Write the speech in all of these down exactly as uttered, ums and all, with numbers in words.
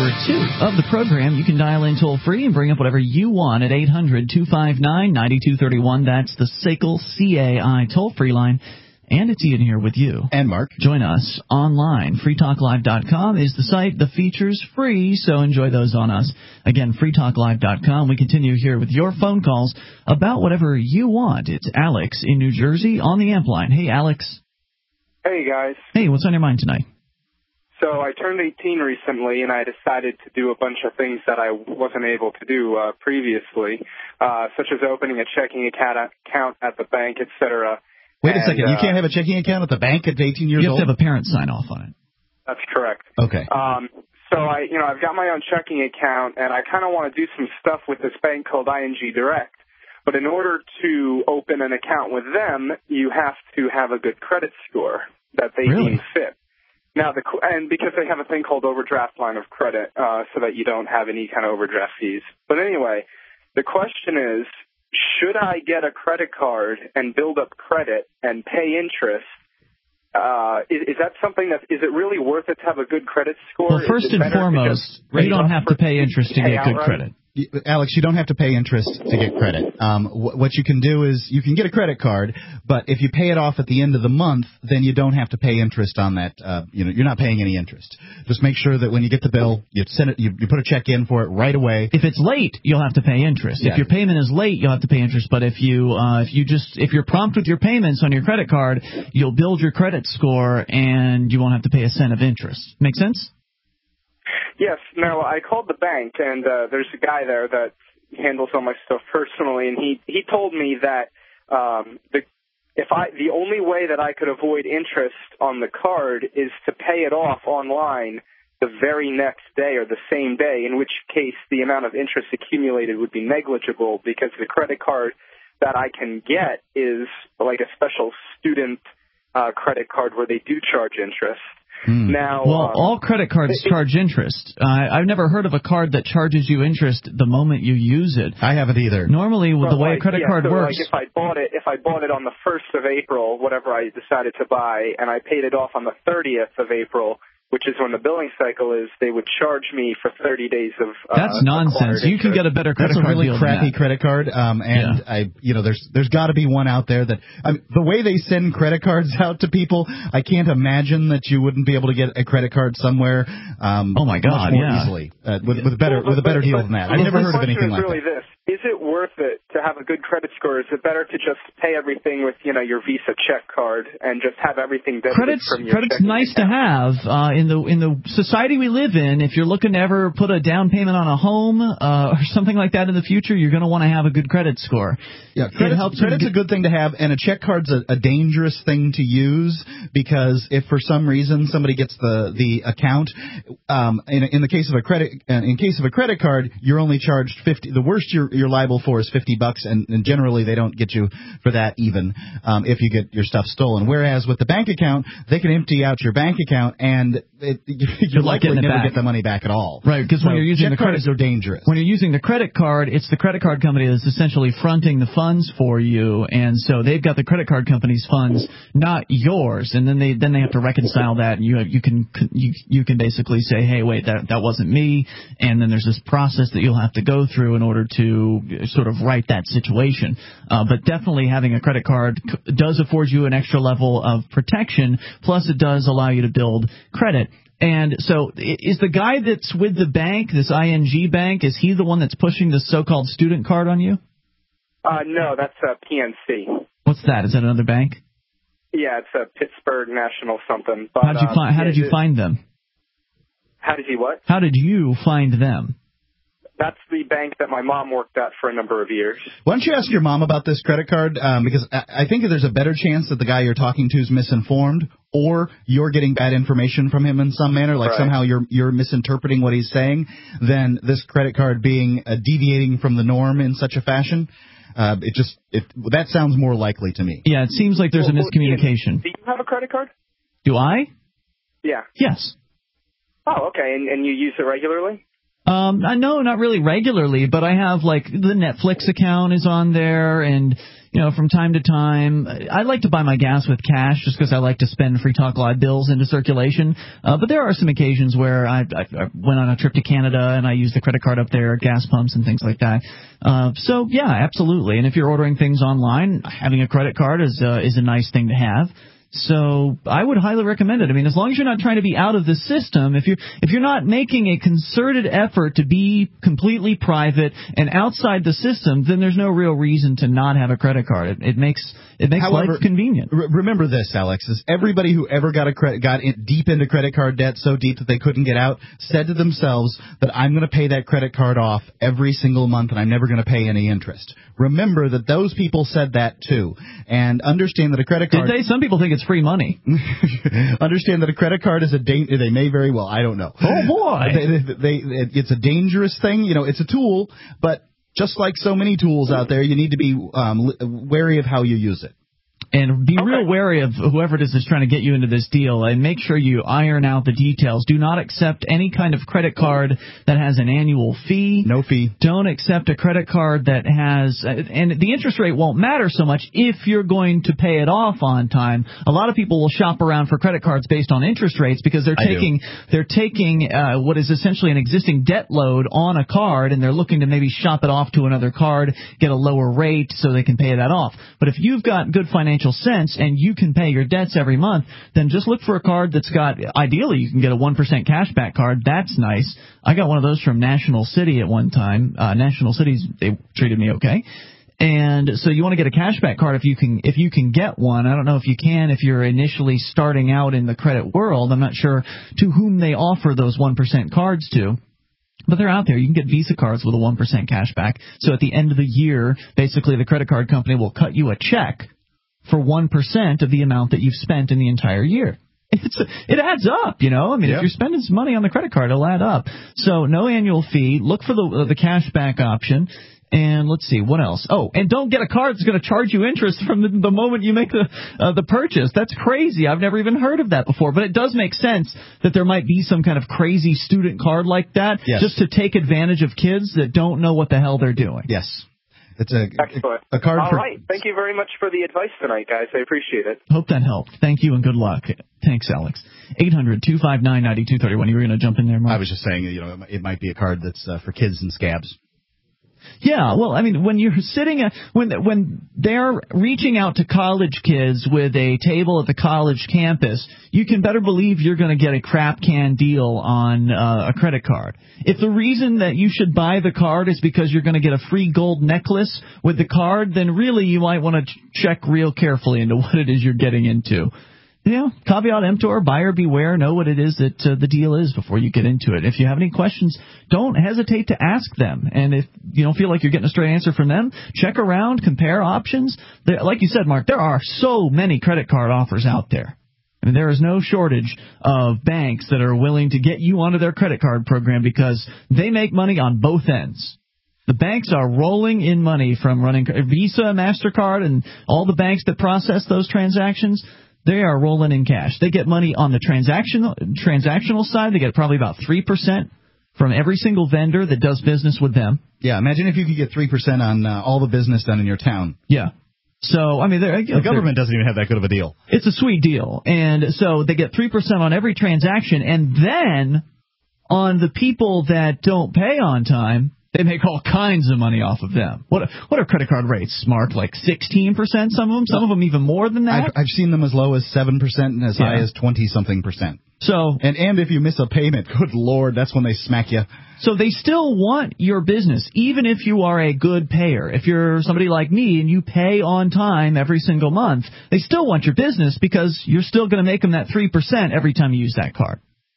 two of the program. You can dial in toll-free and bring up whatever you want at eight hundred two five nine nine two three one. That's the S A C L C A I toll-free line. And it's Ian here with you. And Mark. Join us online. free talk live dot com is the site. The feature's free, so enjoy those on us. Again, free talk live dot com. We continue here with your phone calls about whatever you want. It's Alex in New Jersey on the amp line. Hey, Alex. Hey, guys. Hey, what's on your mind tonight? So I turned eighteen recently, and I decided to do a bunch of things that I wasn't able to do uh, previously, uh, such as opening a checking account at the bank, et cetera. Wait and, a second. You uh, can't have a checking account at the bank at eighteen years old? You have old? to have a parent sign off on it. That's correct. Okay. Um, so I, you know, I've got my own checking account, and I kind of want to do some stuff with this bank called I N G Direct. But in order to open an account with them, you have to have a good credit score that they really? deem fit. Now, the and because they have a thing called overdraft line of credit, uh, so that you don't have any kind of overdraft fees. But anyway, the question is, should I get a credit card and build up credit and pay interest? Uh, is, is that something that, is it really worth it to have a good credit score? Well, first and foremost, you don't have to pay interest to get good credit. Alex, you don't have to pay interest to get credit. Um, wh- what you can do is you can get a credit card, but if you pay it off at the end of the month, then you don't have to pay interest on that. Uh, you know, you're not paying any interest. Just make sure that when you get the bill, you send it, you, you put a check in for it right away. If it's late, you'll have to pay interest. Yeah. If your payment is late, you'll have to pay interest. But if you uh, if you just if you're prompt with your payments on your credit card, you'll build your credit score and you won't have to pay a cent of interest. Make sense? Yes. No, I called the bank, and uh, there's a guy there that handles all my stuff personally, and he he told me that um, the if I the only way that I could avoid interest on the card is to pay it off online the very next day or the same day, in which case the amount of interest accumulated would be negligible because the credit card that I can get is like a special student uh, credit card where they do charge interest. Hmm. Now, well, um, all credit cards it, charge interest. Uh, I've never heard of a card that charges you interest the moment you use it. I haven't either. Normally, with well, the way like, a credit yeah, card so works, like if I bought it, if I bought it on the first of April, whatever I decided to buy, and I paid it off on the thirtieth of April, which is when the billing cycle is, they would charge me for thirty days of. Uh, That's nonsense. You can get a better credit That's card a really deal crappy than that. credit card, um, and yeah. I, you know, there's there's got to be one out there that I mean, the way they send credit cards out to people, I can't imagine that you wouldn't be able to get a credit card somewhere. Um, oh my God, much more yeah. easily uh, with, with a better well, with a better but, deal but, than that. but I've never heard of anything is like really that. This. Is it worth it to have a good credit score? Is it better to just pay everything with, you know, your Visa check card and just have everything debited Credit's, from your Credit's nice account? to have uh, in the in the society we live in. If you're looking to ever put a down payment on a home uh, or something like that in the future, you're going to want to have a good credit score. Yeah, credit's, helps credit's get, a good thing to have, and a check card's a, a dangerous thing to use because if for some reason somebody gets the the account, um, in in the case of a credit in case of a credit card, you're only charged fifty. The worst you're you're liable for is fifty bucks, and, and generally they don't get you for that even um, if you get your stuff stolen. Whereas with the bank account, they can empty out your bank account, and it, you're likely never back. get the money back at all. Right, because so when you're using check the credit cards are dangerous. When you're using the credit card, it's the credit card company that's essentially fronting the funds for you, and so they've got the credit card company's funds, not yours, and then they then they have to reconcile that, and you have, you can you you can basically say, hey, wait, that that wasn't me, and then there's this process that you'll have to go through in order to sort of right that situation. Uh, but definitely having a credit card does afford you an extra level of protection, plus it does allow you to build credit. And so is the guy that's with the bank, this I N G bank, is he the one that's pushing the so-called student card on you? Uh, no, that's uh, P N C. What's that? Is that another bank? Yeah, it's a Pittsburgh National something. But, How'd you uh, find, how yeah, did you it, find them? How did you what? How did you find them? That's the bank that my mom worked at for a number of years. Why don't you ask your mom about this credit card? Um, because I, I think there's a better chance that the guy you're talking to is misinformed, or you're getting bad information from him in some manner, like right. somehow you're you're misinterpreting what he's saying, than this credit card being uh, deviating from the norm in such a fashion. Uh, it just it, that sounds more likely to me. Yeah, it seems like there's well, a miscommunication. Do you have a credit card? Do I? Yeah. Yes. Oh, okay. And, and you use it regularly? Um, no, not really regularly, but I have, like, the Netflix account is on there, and, you know, from time to time, I like to buy my gas with cash just because I like to spend Free Talk Live bills into circulation. Uh, but there are some occasions where I, I, I went on a trip to Canada and I used the credit card up there, gas pumps and things like that. Uh, so, yeah, absolutely. And if you're ordering things online, having a credit card is uh, is a nice thing to have. So I would highly recommend it. I mean, as long as you're not trying to be out of the system, if you're if you're not making a concerted effort to be completely private and outside the system, then there's no real reason to not have a credit card. It, it makes it makes However, life convenient. R- remember this, Alex, is everybody who ever got a credit got in, deep into credit card debt, so deep that they couldn't get out, said to themselves that I'm going to pay that credit card off every single month and I'm never going to pay any interest. Remember that those people said that too, and understand that a credit card. Did they? Some people think it's free money. Understand that a credit card is a da- they may very well. I don't know. Oh boy, they, they, they, it's a dangerous thing. You know, it's a tool, but just like so many tools out there, you need to be um, wary of how you use it. And be okay. real wary of whoever it is that's trying to get you into this deal, and make sure you iron out the details. Do not accept any kind of credit card that has an annual fee. No fee. Don't accept a credit card that has, and the interest rate won't matter so much if you're going to pay it off on time. A lot of people will shop around for credit cards based on interest rates because they're I taking do. they're taking uh, what is essentially an existing debt load on a card, and they're looking to maybe shop it off to another card, get a lower rate so they can pay that off. But if you've got good financial sense and you can pay your debts every month, then just look for a card that's got, ideally you can get a one percent cashback card. That's nice. I got one of those from National City at one time. Uh, National City's, they treated me okay. And so you want to get a cashback card if you can if you can get one. I don't know if you can if you're initially starting out in the credit world. I'm not sure to whom they offer those one percent cards to. But they're out there. You can get Visa cards with a one percent cashback. So at the end of the year, basically the credit card company will cut you a check for one percent of the amount that you've spent in the entire year. It's it adds up, you know. I mean, yep. if you're spending some money on the credit card, it'll add up. So no annual fee. Look for the uh, the cashback option. And let's see, what else? Oh, and don't get a card that's going to charge you interest from the, the moment you make the uh, the purchase. That's crazy. I've never even heard of that before. But it does make sense that there might be some kind of crazy student card like that, yes. just to take advantage of kids that don't know what the hell they're doing. Yes. It's a, Excellent. a card All for... right. Thank you very much for the advice tonight, guys. I appreciate it. Hope that helped. Thank you and good luck. Thanks, Alex. eight hundred two five nine nine two three one. You were going to jump in there, Mark? I was just saying, you know, it might be a card that's uh, for kids and scabs. Yeah, well, I mean, when you're sitting, at, when when they're reaching out to college kids with a table at the college campus, you can better believe you're going to get a crap can deal on uh, a credit card. If the reason that you should buy the card is because you're going to get a free gold necklace with the card, then really you might want to check real carefully into what it is you're getting into. You know, caveat emptor, buyer beware, know what it is that uh, the deal is before you get into it. If you have any questions, don't hesitate to ask them. And if you don't feel like you're getting a straight answer from them, check around, compare options. There, like you said, Mark, there are so many credit card offers out there. I mean, there is no shortage of banks that are willing to get you onto their credit card program because they make money on both ends. The banks are rolling in money from running Visa, MasterCard, and all the banks that process those transactions. They are rolling in cash. They get money on the transactional transactional side. They get probably about three percent from every single vendor that does business with them. Yeah, imagine if you could get three percent on uh, all the business done in your town. Yeah. So, I mean, they're, the government doesn't even have that good of a deal. It's a sweet deal. And so they get three percent on every transaction. And then on the people that don't pay on time, they make all kinds of money off of them. What what are credit card rates, Mark? Like sixteen percent, some of them? Some of them even more than that? I've, I've seen them as low as seven percent and as yeah. high as twenty-something percent. So, and, and if you miss a payment, good Lord, that's when they smack you. So they still want your business, even if you are a good payer. If you're somebody like me and you pay on time every single month, they still want your business because you're still going to make them that three percent every time you use that card.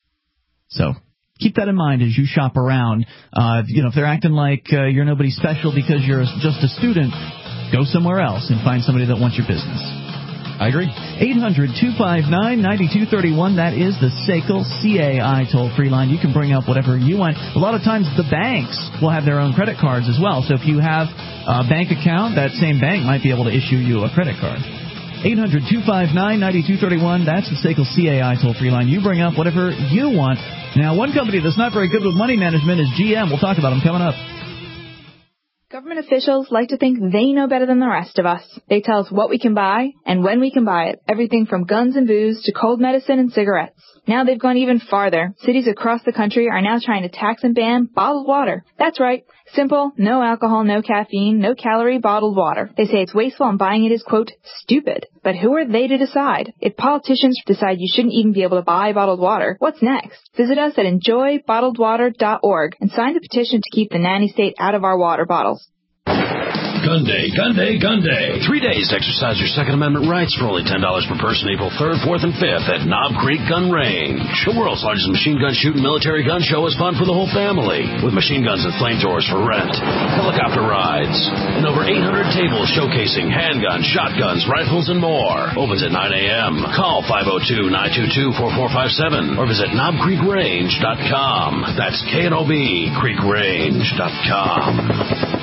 So keep that in mind as you shop around. Uh, you know, if they're acting like uh, you're nobody special because you're just a student, go somewhere else and find somebody that wants your business. I agree. eight hundred two five nine nine two three one. That is the S A C L C A I toll-free line. You can bring up whatever you want. A lot of times the banks will have their own credit cards as well. So if you have a bank account, that same bank might be able to issue you a credit card. eight hundred two five nine nine two three one. That's the S A C L C A I toll-free line. You bring up whatever you want. Now, one company that's not very good with money management is G M. We'll talk about them coming up. Government officials like to think they know better than the rest of us. They tell us what we can buy and when we can buy it, everything from guns and booze to cold medicine and cigarettes. Now they've gone even farther. Cities across the country are now trying to tax and ban bottled water. That's right. Simple, no alcohol, no caffeine, no calorie bottled water. They say it's wasteful and buying it is, quote, stupid. But who are they to decide? If politicians decide you shouldn't even be able to buy bottled water, what's next? Visit us at enjoy bottled water dot org and sign the petition to keep the nanny state out of our water bottles. Gun Day, Gun Day, Gun Day. Three days to exercise your Second Amendment rights for only ten dollars per person April third, fourth, and fifth at Knob Creek Gun Range. The world's largest machine gun shooting military gun show is fun for the whole family, with machine guns and flamethrowers for rent, helicopter rides, and over eight hundred tables showcasing handguns, shotguns, rifles, and more. Opens at nine a.m. Call five oh two, nine two two, four four five seven or visit knob creek range dot com. That's K N O B, creek range dot com.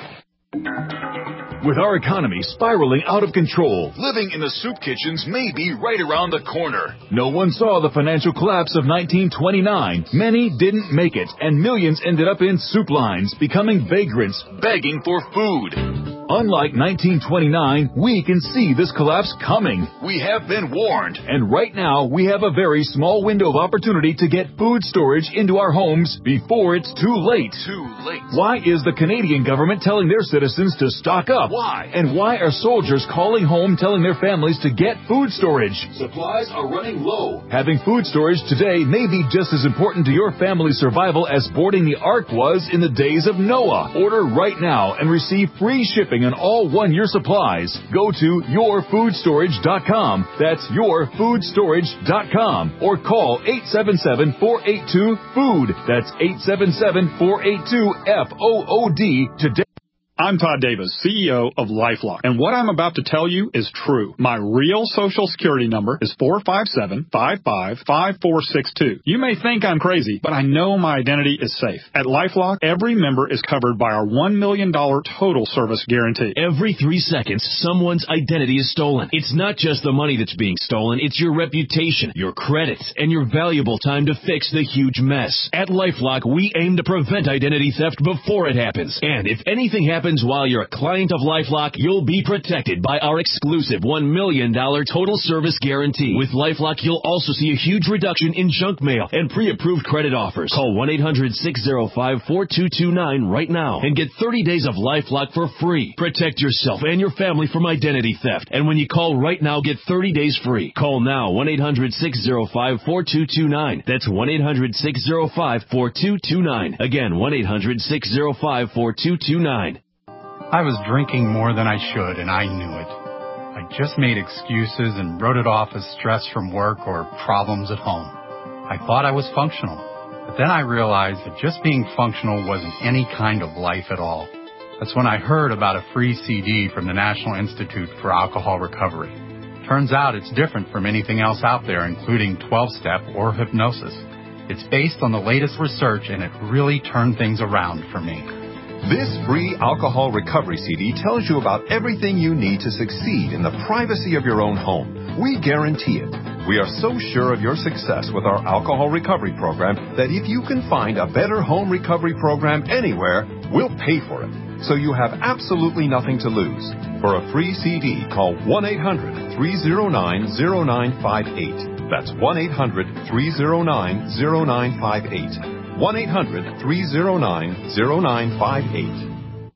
With our economy spiraling out of control, living in the soup kitchens may be right around the corner. No one saw the financial collapse of nineteen twenty-nine. Many didn't make it, and millions ended up in soup lines, becoming vagrants, begging for food. Unlike nineteen twenty-nine, we can see this collapse coming. We have been warned, and right now we have a very small window of opportunity to get food storage into our homes before it's too late. Too late. Why is the Canadian government telling their citizens to stock up? Why? And why are soldiers calling home telling their families to get food storage? Supplies are running low. Having food storage today may be just as important to your family's survival as boarding the Ark was in the days of Noah. Order right now and receive free shipping on all one-year supplies. Go to your food storage dot com. That's your food storage dot com. Or call eight seven seven, four eight two, food. That's eight seven seven, four eight two, F O O D today. I'm Todd Davis, C E O of LifeLock, and what I'm about to tell you is true. My real Social Security number is four five seven, five five, five four six two. You may think I'm crazy, but I know my identity is safe. At LifeLock, every member is covered by our one million dollars total service guarantee. Every three seconds, someone's identity is stolen. It's not just the money that's being stolen, it's your reputation, your credit, and your valuable time to fix the huge mess. At LifeLock, we aim to prevent identity theft before it happens. And if anything happens while you're a client of LifeLock, you'll be protected by our exclusive one million dollars total service guarantee. With LifeLock, you'll also see a huge reduction in junk mail and pre-approved credit offers. Call one eight hundred, six oh five, four two two nine right now and get thirty days of LifeLock for free. Protect yourself and your family from identity theft. And when you call right now, get thirty days free. Call now, one eight hundred, six oh five, four two two nine. That's one eight hundred, six oh five, four two two nine. Again, one eight hundred, six oh five, four two two nine. I was drinking more than I should, and I knew it. I just made excuses and wrote it off as stress from work or problems at home. I thought I was functional, but then I realized that just being functional wasn't any kind of life at all. That's when I heard about a free C D from the National Institute for Alcohol Recovery. Turns out it's different from anything else out there, including twelve-step or hypnosis. It's based on the latest research, and it really turned things around for me. This free alcohol recovery C D tells you about everything you need to succeed in the privacy of your own home. We guarantee it. We are so sure of your success with our alcohol recovery program that if you can find a better home recovery program anywhere, we'll pay for it. So you have absolutely nothing to lose. For a free C D, call one eight hundred, three oh nine, oh nine five eight. That's one eight hundred, three oh nine, oh nine five eight. one eight hundred, three oh nine, oh nine five eight.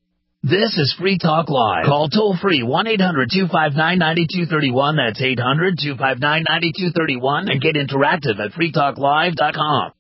This is Free Talk Live. Call toll-free one eight hundred, two five nine, nine two three one. That's eight hundred, two five nine, nine two three one. And get interactive at free talk live dot com.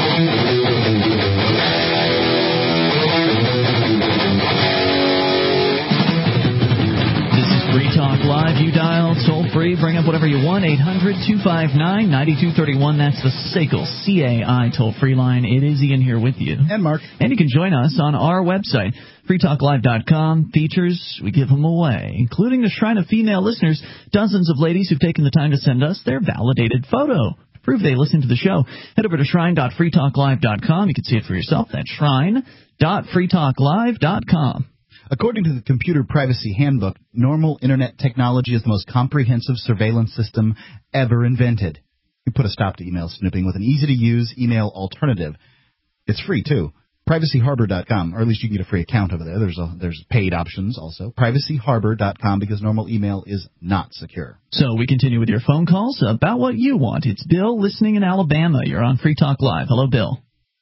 Free Talk Live. You dial toll free. Bring up whatever you want. eight hundred, two five nine, nine two three one. That's the S A C L C A I toll free line. It is Ian here with you. And Mark. And you can join us on our website, free talk live dot com. Features, we give them away, including the Shrine of Female Listeners. Dozens of ladies who've taken the time to send us their validated photo to prove they listen to the show. Head over to shrine dot free talk live dot com. You can see it for yourself. That's shrine dot free talk live dot com. According to the Computer Privacy Handbook, normal Internet technology is the most comprehensive surveillance system ever invented. We put a stop to email snooping with an easy-to-use email alternative. It's free, too. privacy harbor dot com, or at least you can get a free account over there. There's a, there's paid options also. privacy harbor dot com, because normal email is not secure. So we continue with your phone calls about what you want. It's Bill listening in Alabama. You're on Free Talk Live. Hello, Bill.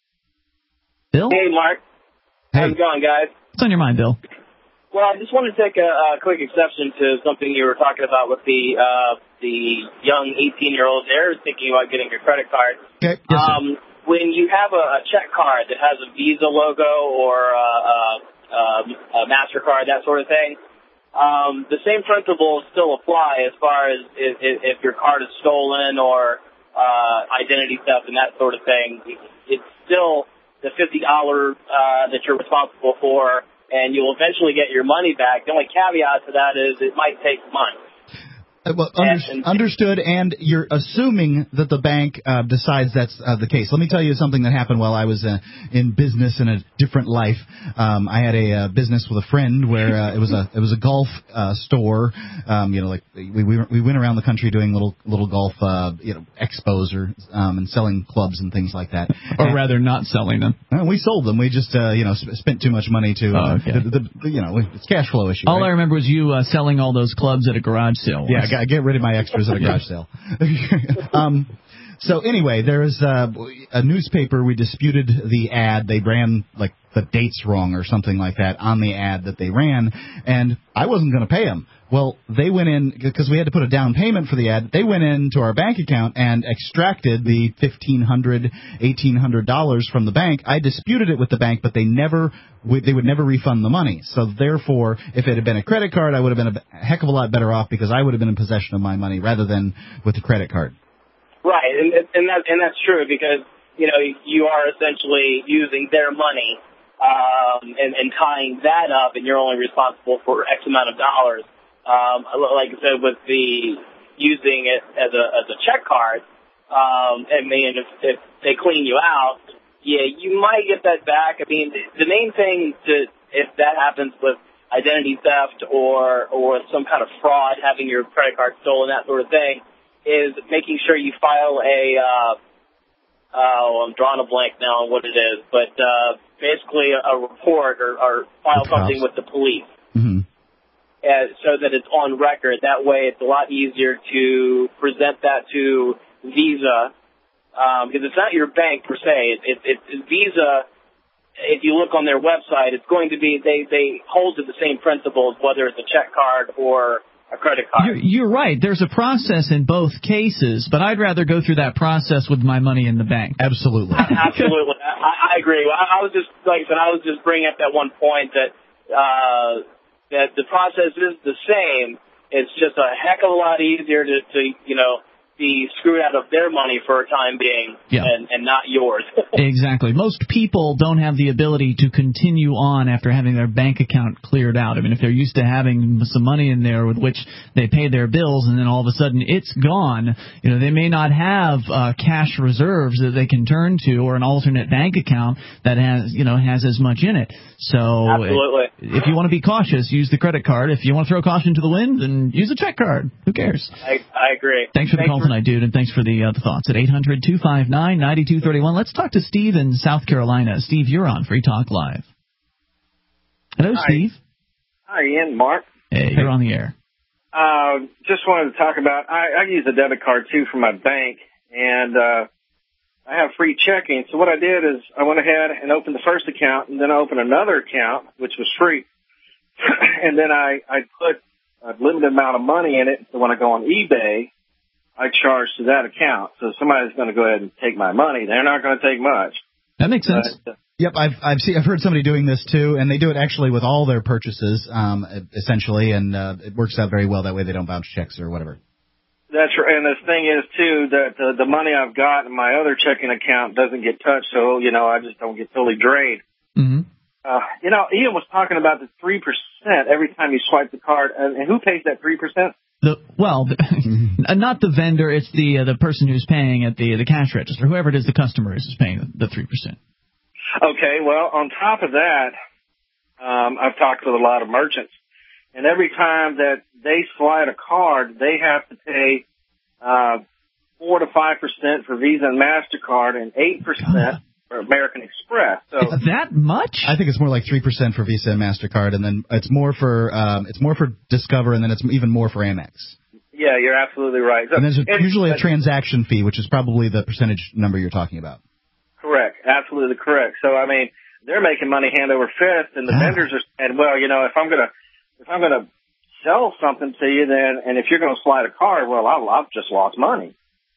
Bill? Hey, Mark. Hey. How's it going, guys? What's on your mind, Bill? Well, I just wanted to take a, a quick exception to something you were talking about with the uh, the young eighteen-year-old there thinking about getting your credit card. Okay. Yes, um, when you have a, a check card that has a Visa logo or a, a, a MasterCard, that sort of thing, um, the same principles still apply as far as if, if your card is stolen or uh, identity theft and that sort of thing. It's still the fifty dollars uh, that you're responsible for, and you'll eventually get your money back. The only caveat to that is it might take months. Uh, well, under, and, understood, and you're assuming that the bank uh, decides that's uh, the case. Let me tell you something that happened while I was uh, in business in a different life. Um, I had a uh, business with a friend where uh, it was a it was a golf uh, store. Um, you know, like we we we went around the country doing little little golf uh, you know expos or um, and selling clubs and things like that. Or and, rather, not selling them. Uh, we sold them. We just uh, you know sp- spent too much money to. Uh, oh, okay. the, the, you know, it's cash flow issue. All right? I remember was you uh, selling all those clubs at a garage sale. Yeah, I get rid of my extras at a garage sale. um, so anyway, there was uh, a newspaper. We disputed the ad. They ran like the dates wrong or something like that on the ad that they ran, and I wasn't going to pay them. Well, they went in, because we had to put a down payment for the ad, they went into our bank account and extracted the fifteen hundred dollars, eighteen hundred dollars from the bank. I disputed it with the bank, but they never, they would never refund the money. So therefore, if it had been a credit card, I would have been a heck of a lot better off, because I would have been in possession of my money rather than with the credit card. Right, and, and, that, and that's true, because, you know, you are essentially using their money um, and, and tying that up, and you're only responsible for X amount of dollars. Um, like I said, with the using it as a as a check card, um, I mean, if, if they clean you out, yeah, you might get that back. I mean, the main thing to if that happens with identity theft or or some kind of fraud, having your credit card stolen, that sort of thing, is making sure you file a. Uh, oh, I'm drawing a blank now on what it is, but uh, basically a, a report or, or file with something cops. with the police. Mm-hmm. Uh, so that it's on record. That way it's a lot easier to present that to Visa, um, because it's not your bank per se. It, it, it, it's Visa, if you look on their website, it's going to be, they, they hold to the same principles, whether it's a check card or a credit card. You're, you're right. There's a process in both cases, but I'd rather go through that process with my money in the bank. Absolutely. Absolutely. I, I agree. I, I was just, like I said, I was just bringing up that one point that, uh, that the process is the same. It's just a heck of a lot easier to, to you know, be screwed out of their money for a time being, yeah. and, and not yours. Exactly. Most people don't have the ability to continue on after having their bank account cleared out. I mean, if they're used to having some money in there with which they pay their bills, and then all of a sudden it's gone, you know, they may not have uh, cash reserves that they can turn to, or an alternate bank account that has, you know, has as much in it. So Absolutely. if you want to be cautious, use the credit card. If you want to throw caution to the wind, then use a check card. Who cares? I, I agree. Thanks for the Thanks call for- tonight, dude, and thanks for the uh, the thoughts. At eight hundred, two five nine, nine two three one. Let's talk to Steve in South Carolina. Steve, you're on Free Talk Live. Hello, Hi. Steve. Hi, Ian. Mark. Hey, you're on the air. Uh, just wanted to talk about, I, I use a debit card, too, for my bank, and uh, I have free checking. So what I did is I went ahead and opened the first account, and then I opened another account, which was free. And then I, I put a limited amount of money in it. So when I go on eBay, I charge to that account. So if somebody's going to go ahead and take my money, they're not going to take much. That makes sense. But, uh, Yep, I've I've seen I've heard somebody doing this too, and they do it actually with all their purchases, um, essentially, and uh, it works out very well. That way, they don't bounce checks or whatever. That's right. And the thing is too that the, the money I've got in my other checking account doesn't get touched, so you know I just don't get totally drained. Mm-hmm. Uh, you know, Ian was talking about the three percent every time you swipe the card, and, and who pays that three percent? The well, the, not the vendor. It's the uh, the person who's paying at the the cash register. Whoever it is, the customer is, is paying the three percent. Okay, well, on top of that, um, I've talked with a lot of merchants, and every time that they slide a card, they have to pay uh, four to five percent for Visa and MasterCard, and eight percent American Express. So that much? I think it's more like three percent for Visa and MasterCard, and then it's more for um, it's more for Discover, and then it's even more for Amex. Yeah, you're absolutely right. So, and there's a, and, usually a uh, transaction fee, which is probably the percentage number you're talking about. Correct. Absolutely correct. So, I mean, they're making money hand over fist, and the ah. vendors are saying, well, you know, if I'm going to if I'm going to sell something to you, then, and if you're going to slide a card, well, I've, I've just lost money.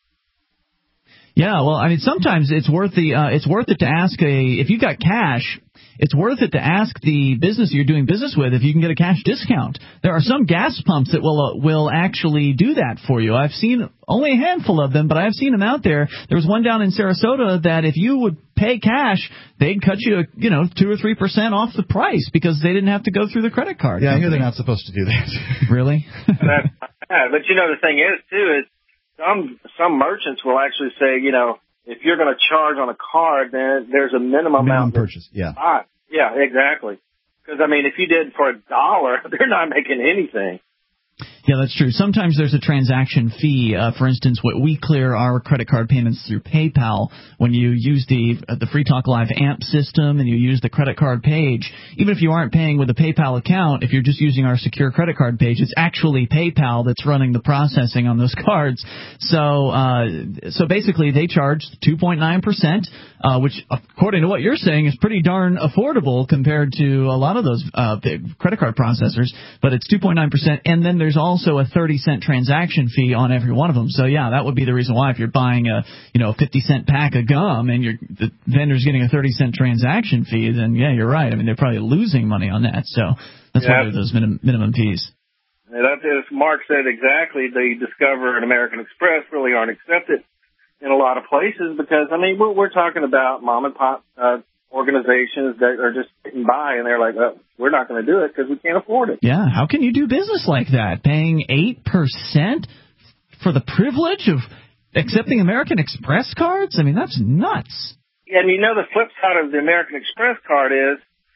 Yeah, well, I mean, sometimes it's worth the uh, it's worth it to ask a if you got cash. It's worth it to ask the business you're doing business with if you can get a cash discount. There are some gas pumps that will uh, will actually do that for you. I've seen only a handful of them, but I've seen them out there. There was one down in Sarasota that if you would pay cash, they'd cut you, you know, two or three percent off the price because they didn't have to go through the credit card. Yeah, I hear they're not supposed to do that. Really? That's bad. But you know, the thing is too is some some merchants will actually say, you know, if you're going to charge on a card, then there's a minimum, minimum amount purchase. Yeah. Ah, yeah, exactly. Because I mean, if you did for a dollar, they're not making anything. Yeah, that's true. Sometimes there's a transaction fee. Uh, for instance, what we clear our credit card payments through PayPal. When you use the uh, the Free Talk Live A M P system and you use the credit card page, even if you aren't paying with a PayPal account, if you're just using our secure credit card page, it's actually PayPal that's running the processing on those cards. So, uh, so basically, they charge two point nine percent, uh, which, according to what you're saying, is pretty darn affordable compared to a lot of those uh, big credit card processors. But it's two point nine percent, and then there's also also a thirty cent transaction fee on every one of them. So yeah, that would be the reason why if you're buying a, you know, fifty cent pack of gum and you're, the vendor's getting a thirty cent transaction fee, then yeah, you're right. I mean, they're probably losing money on that. So that's yeah. why there's those minimum, minimum fees. Yeah, that's as Mark said exactly. The Discover and American Express really aren't accepted in a lot of places because, I mean, we're, we're talking about mom and pop uh, organizations that are just getting by, and they're like, oh, we're not going to do it because we can't afford it. Yeah, how can you do business like that? Paying eight percent for the privilege of accepting American Express cards? I mean, that's nuts. And you know the flip side of the American Express card is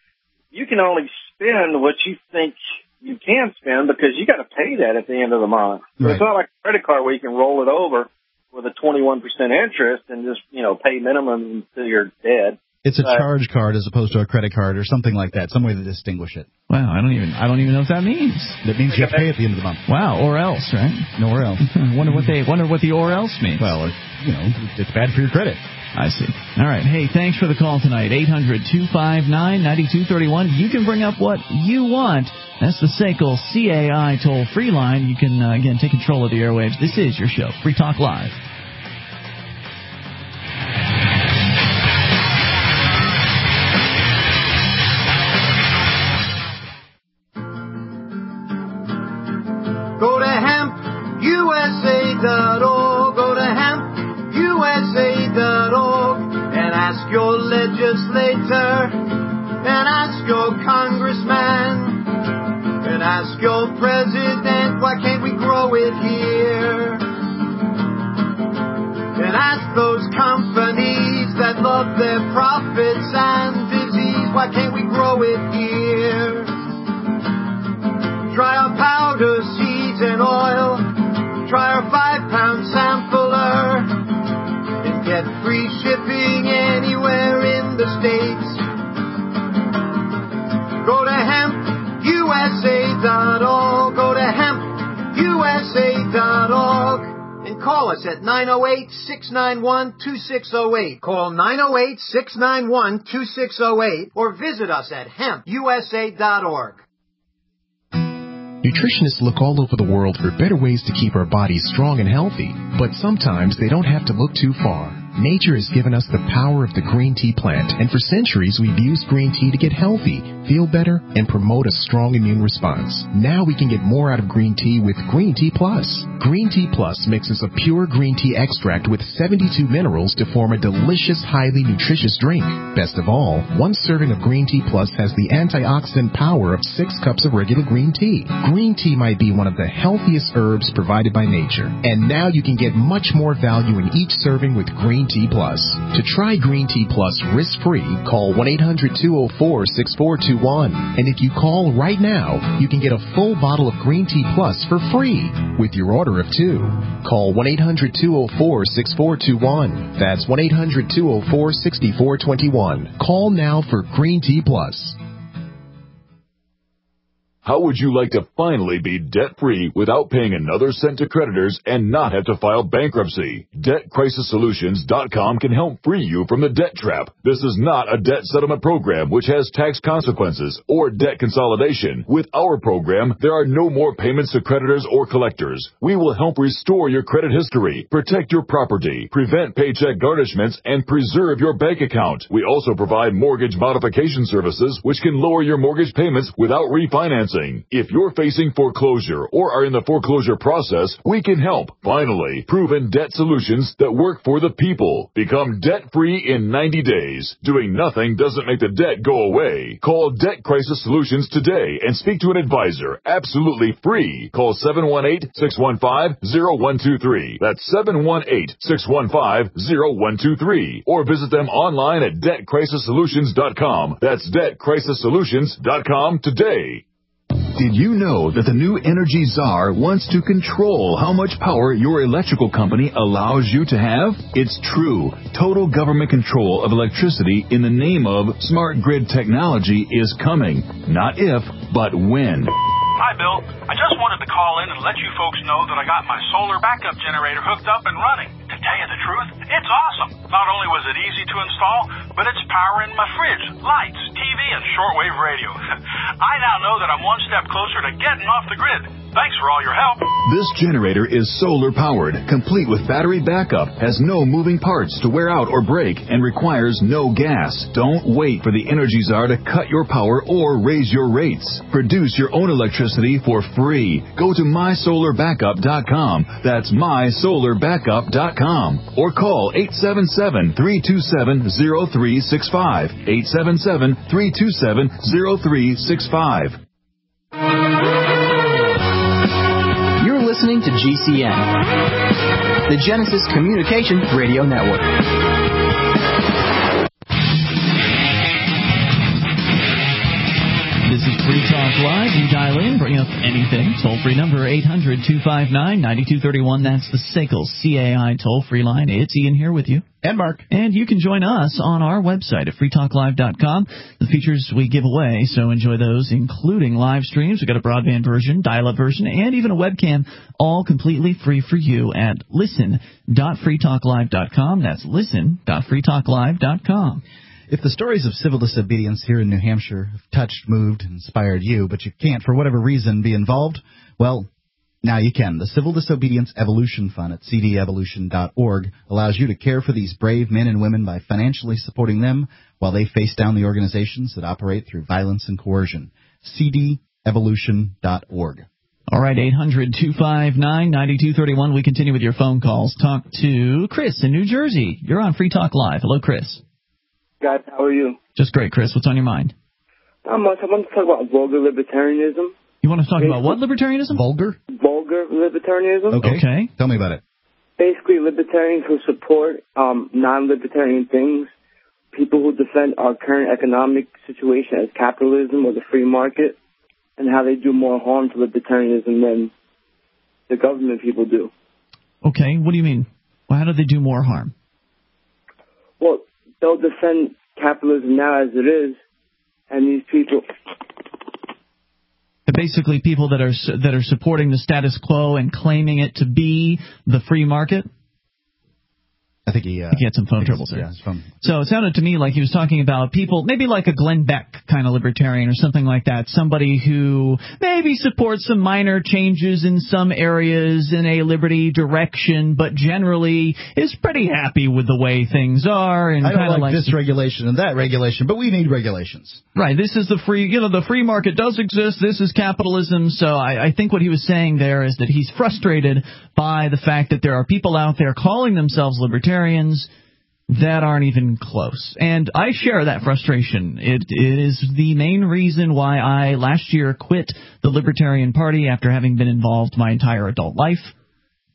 you can only spend what you think you can spend because you got to pay that at the end of the month. So right. It's not like a credit card where you can roll it over with a twenty-one percent interest and just, you know, pay minimum until you're dead. It's a uh, charge card as opposed to a credit card or something like that, some way to distinguish it. Wow, I don't even I don't even know what that means. That means you have to pay at the end of the month. Wow, or else, right? Or else. wonder what they wonder what the or else means. Well, you know, it's bad for your credit. I see. All right. Hey, thanks for the call tonight. eight hundred two five nine nine two three one. You can bring up what you want. That's the S A C L C A I toll-free line. You can, uh, again, take control of the airwaves. This is your show, Free Talk Live. Go to hemp U S A dot org. Go to hemp U S A dot org and ask your legislator and ask your congressman and ask your president, why can't we grow it here? And ask those companies that love their profits and disease, why can't we grow it here? Try our powder, seeds, and oil. Try our five-pound sampler. And get free shipping anywhere in the States. Go to hemp U S A dot org. Go to hemp U S A dot org. And call us at nine oh eight, six nine one, two six oh eight. Call nine oh eight, six nine one, two six oh eight. Or visit us at hemp U S A dot org. Nutritionists look all over the world for better ways to keep our bodies strong and healthy, but sometimes they don't have to look too far. Nature has given us the power of the green tea plant, and for centuries we've used green tea to get healthy, feel better, and promote a strong immune response. Now we can get more out of green tea with Green Tea Plus. Green Tea Plus mixes a pure green tea extract with seventy-two minerals to form a delicious, highly nutritious drink. Best of all, one serving of Green Tea Plus has the antioxidant power of six cups of regular green tea. Green tea might be one of the healthiest herbs provided by nature, and now you can get much more value in each serving with Green Green Tea Plus. To try Green Tea Plus risk-free, call one eight hundred two oh four six four two one. And if you call right now, you can get a full bottle of Green Tea Plus for free with your order of two. Call one eight hundred two oh four six four two one. That's one eight hundred two oh four six four two one. Call now for Green Tea Plus. How would you like to finally be debt-free without paying another cent to creditors and not have to file bankruptcy? Debt Crisis Solutions dot com can help free you from the debt trap. This is not a debt settlement program which has tax consequences or debt consolidation. With our program, there are no more payments to creditors or collectors. We will help restore your credit history, protect your property, prevent paycheck garnishments, and preserve your bank account. We also provide mortgage modification services which can lower your mortgage payments without refinancing. If you're facing foreclosure or are in the foreclosure process, we can help. Finally, proven debt solutions that work for the people. Become debt-free in ninety days. Doing nothing doesn't make the debt go away. Call Debt Crisis Solutions today and speak to an advisor. Absolutely free. Call seven one eight, six one five, zero one two three. That's seven one eight, six one five, zero one two three. Or visit them online at Debt Crisis Solutions dot com. That's Debt Crisis Solutions dot com today. Did you know that the new Energy Czar wants to control how much power your electrical company allows you to have? It's true. Total government control of electricity in the name of smart grid technology is coming. Not if, but when. Hi, Bill. I just wanted to call in and let you folks know that I got my solar backup generator hooked up and running. To tell you the truth, it's awesome. Not only was it easy to install, but it's powering my fridge, lights, T V, and shortwave radio. I now know that I'm one step closer to getting off the grid. Thanks for all your help. This generator is solar-powered, complete with battery backup, has no moving parts to wear out or break, and requires no gas. Don't wait for the Energy Czar to cut your power or raise your rates. Produce your own electricity for free. Go to my solar backup dot com. That's my solar backup dot com. Or call eight seven seven, three two seven, zero three six five. eight seven seven, three two seven, zero three six five. Listening to G C N, the Genesis Communication Radio Network. This is Free Talk Live. You dial in, bring up anything. Toll-free number eight hundred, two five nine, nine two three one. That's the S A C L C A I toll-free line. It's Ian here with you. And Mark. And you can join us on our website at free talk live dot com. The features we give away, so enjoy those, including live streams. We've got a broadband version, dial-up version, and even a webcam, all completely free for you at listen dot free talk live dot com. That's listen dot free talk live dot com. If the stories of civil disobedience here in New Hampshire have touched, moved, and inspired you, but you can't, for whatever reason, be involved, well, now you can. The Civil Disobedience Evolution Fund at c d evolution dot org allows you to care for these brave men and women by financially supporting them while they face down the organizations that operate through violence and coercion. c d evolution dot org. All right, eight hundred, two five nine, nine two three one. We continue with your phone calls. Talk to Chris in New Jersey. You're on Free Talk Live. Hello, Chris. Guys, how are you? Just great, Chris. What's on your mind? Not much. I want to talk about vulgar libertarianism. You want to talk about what libertarianism? Vulgar? Vulgar libertarianism. Okay. okay. Tell me about it. Basically, libertarians who support um, non-libertarian things, people who defend our current economic situation as capitalism or the free market, and how they do more harm to libertarianism than the government people do. Okay. What do you mean? Well, how do they do more harm? Well, they'll defend capitalism now as it is, and these people... Basically, people that are that are supporting the status quo and claiming it to be the free market. I think he, uh, I think he had some phone troubles there. Yeah, his phone. So it sounded to me like he was talking about people, maybe like a Glenn Beck kind of libertarian or something like that, somebody who maybe supports some minor changes in some areas in a liberty direction, but generally is pretty happy with the way things are. And I don't like likes this to, regulation and that regulation, but we need regulations. Right. This is the free, you know, the free market does exist. This is capitalism. So I, I think what he was saying there is that he's frustrated by the fact that there are people out there calling themselves libertarians that aren't even close. And I share that frustration. It, it is the main reason why I last year quit the Libertarian Party after having been involved my entire adult life.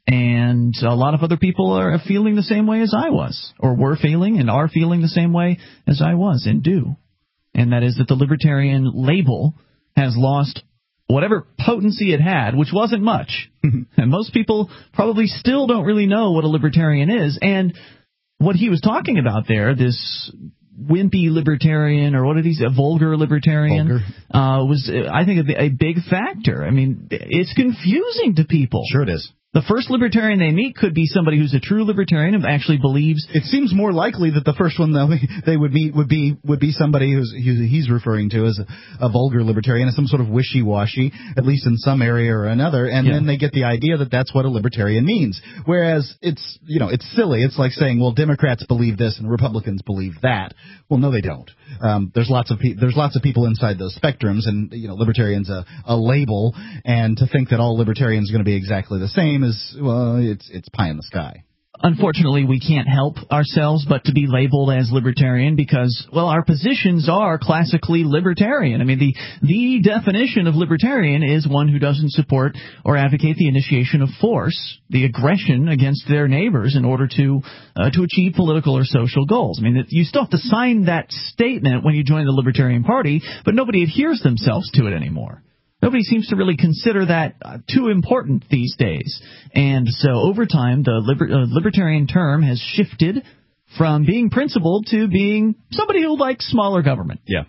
And a lot of other people are feeling the same way as I was, or were feeling and are feeling the same way as I was and do. And that is that the libertarian label has lost whatever potency it had, which wasn't much. And most people probably still don't really know what a libertarian is. And what he was talking about there, this wimpy libertarian, or what did he say, a vulgar libertarian, vulgar. Uh, was, I think, a, a big factor. I mean, it's confusing to people. Sure it is. The first libertarian they meet could be somebody who's a true libertarian and actually believes. It seems more likely that the first one they would meet would be would be somebody who's he's referring to as a, a vulgar libertarian, as some sort of wishy-washy, at least in some area or another, and yeah. then they get the idea that that's what a libertarian means. Whereas it's you know it's silly. It's like saying, well, Democrats believe this and Republicans believe that. Well, no, they don't. Um, there's lots of pe- there's lots of people inside those spectrums, and you know, libertarian's a, a label, and to think that all libertarians are going to be exactly the same is, well, it's it's pie in the sky. Unfortunately, we can't help ourselves but to be labeled as libertarian because, well, our positions are classically libertarian. I mean, the the definition of libertarian is one who doesn't support or advocate the initiation of force, the aggression against their neighbors in order to uh, to achieve political or social goals. I mean, you still have to sign that statement when you join the Libertarian Party, but nobody adheres themselves to it anymore. Nobody seems to really consider that uh, too important these days. And so over time, the liber- uh, libertarian term has shifted from being principled to being somebody who likes smaller government. Yeah.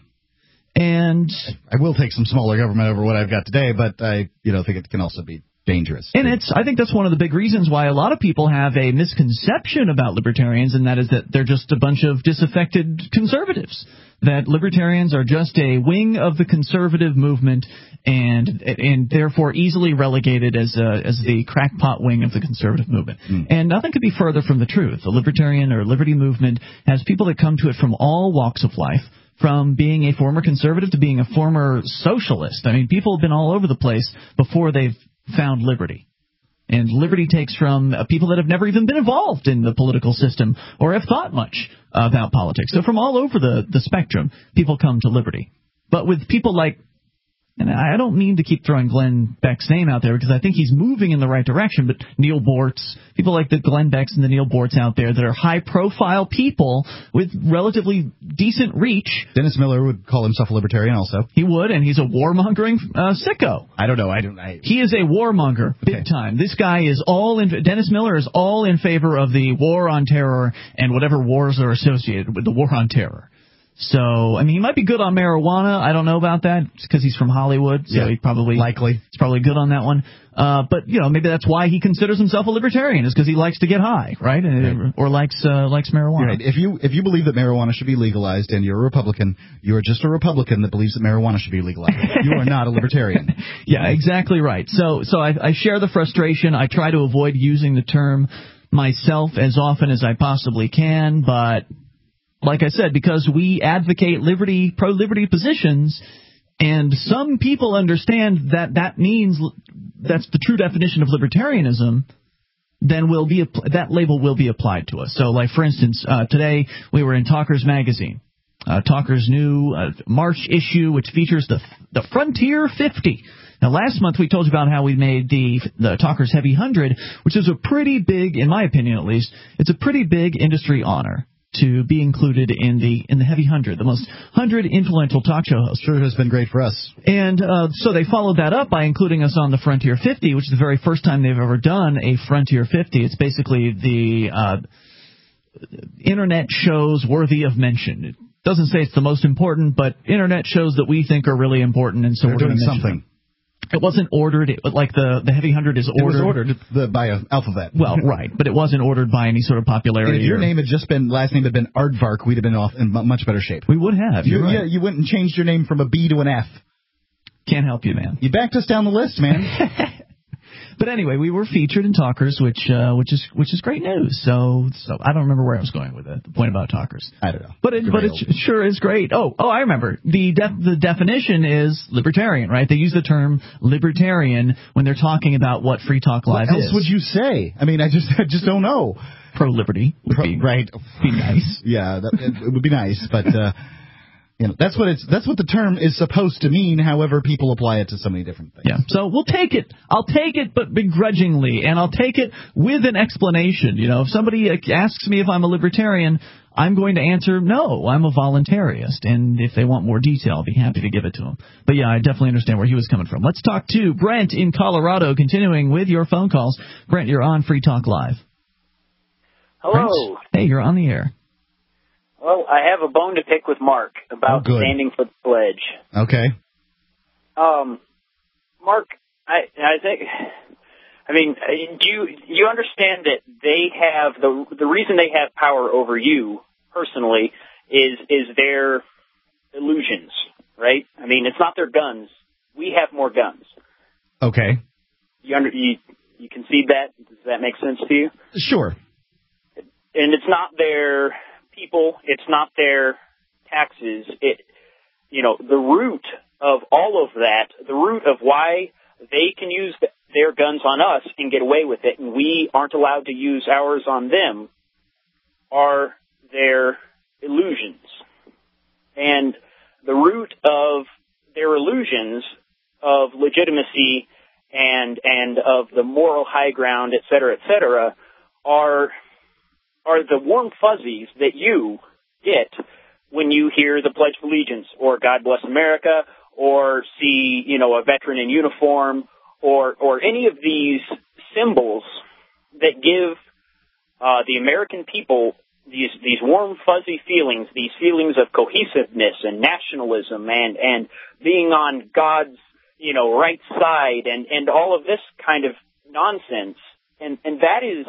And I will take some smaller government over what I've got today, but I you know think it can also be dangerous. And it's I think that's one of the big reasons why a lot of people have a misconception about libertarians, and that is that they're just a bunch of disaffected conservatives. That libertarians are just a wing of the conservative movement and and therefore easily relegated as a, as the crackpot wing of the conservative movement. Mm. And nothing could be further from the truth. The libertarian or liberty movement has people that come to it from all walks of life, from being a former conservative to being a former socialist. I mean, people have been all over the place before they've found liberty. And liberty takes from uh, people that have never even been involved in the political system or have thought much uh, about politics. So from all over the, the spectrum, people come to liberty. But with people like, and I don't mean to keep throwing Glenn Beck's name out there because I think he's moving in the right direction, but Neil Bortz, people like the Glenn Becks and the Neil Bortz out there that are high-profile people with relatively decent reach. Dennis Miller would call himself a libertarian also. He would, and he's a warmongering uh, sicko. I don't know. I don't. I... He is a warmonger, big okay. time. This guy is all in. Dennis Miller is all in favor of the war on terror and whatever wars are associated with the war on terror. So, I mean, he might be good on marijuana. I don't know about that because he's from Hollywood. So yeah, he probably likely he's probably good on that one. Uh, but you know, maybe that's why he considers himself a libertarian, is because he likes to get high, right? right. Or likes uh, likes marijuana. Right. If you if you believe that marijuana should be legalized and you're a Republican, you're just a Republican that believes that marijuana should be legalized. You are not a libertarian. Yeah, exactly right. So so I, I share the frustration. I try to avoid using the term myself as often as I possibly can, but like I said, because we advocate liberty, pro-liberty positions, and some people understand that that means that's the true definition of libertarianism, then will be that label will be applied to us. So, like, for instance, uh, today we were in Talkers Magazine, uh, Talkers' new uh, March issue, which features the the Frontier fifty. Now, last month we told you about how we made the the Talkers Heavy one hundred, which is a pretty big, in my opinion at least, it's a pretty big industry honor to be included in the in the Heavy one hundred, the most one hundred influential talk show hosts. Sure has been great for us. And uh, so they followed that up by including us on the Frontier fifty, which is the very first time they've ever done a Frontier fifty. It's basically the uh, internet shows worthy of mention. It doesn't say it's the most important, but internet shows that we think are really important, and so They're we're doing something. Them. It wasn't ordered, it, like the, the Heavy one hundred is ordered. It was ordered the, by a alphabet. Well, right, but it wasn't ordered by any sort of popularity. And if your or, name had just been, last name had been Aardvark, we'd have been off in much better shape. We would have. You, right. Yeah, you went and changed your name from a B to an F. Can't help you, man. You backed us down the list, man. But anyway, we were featured in Talkers, which uh, which is which is great news. So so I don't remember where I was going with it, the point about Talkers. I don't know. But it, but it sure is great. Oh oh, I remember. The def- the definition is libertarian, right? They use the term libertarian when they're talking about what Free Talk Live what else is. Would you say? I mean, I just I just don't know. Pro liberty would Pro, be right. Be nice. Yeah, that, it, it would be nice, but. Uh, You know, that's what it's. That's what the term is supposed to mean. However, people apply it to so many different things. Yeah. So we'll take it. I'll take it, but begrudgingly, and I'll take it with an explanation. You know, if somebody asks me if I'm a libertarian, I'm going to answer no. I'm a voluntarist, and if they want more detail, I'll be happy to give it to them. But yeah, I definitely understand where he was coming from. Let's talk to Brent in Colorado. Continuing with your phone calls, Brent, you're on Free Talk Live. Hello. Brent? Hey, you're on the air. Well, I have a bone to pick with Mark about oh, standing for the pledge. Okay. Um, Mark, I I think, I mean, do you you understand that they have the the reason they have power over you personally is is their illusions, right? I mean, it's not their guns. We have more guns. Okay. You under you you concede that? Does that make sense to you? Sure. And it's not their people, it's not their taxes. It, you know, the root of all of that, the root of why they can use their guns on us and get away with it, and we aren't allowed to use ours on them, are their illusions. And the root of their illusions of legitimacy and and of the moral high ground, et cetera, et cetera, are are the warm fuzzies that you get when you hear the Pledge of Allegiance or God Bless America or see, you know, a veteran in uniform or, or any of these symbols that give uh, the American people these, these warm fuzzy feelings, these feelings of cohesiveness and nationalism and, and being on God's, you know, right side and, and all of this kind of nonsense. And, and that is...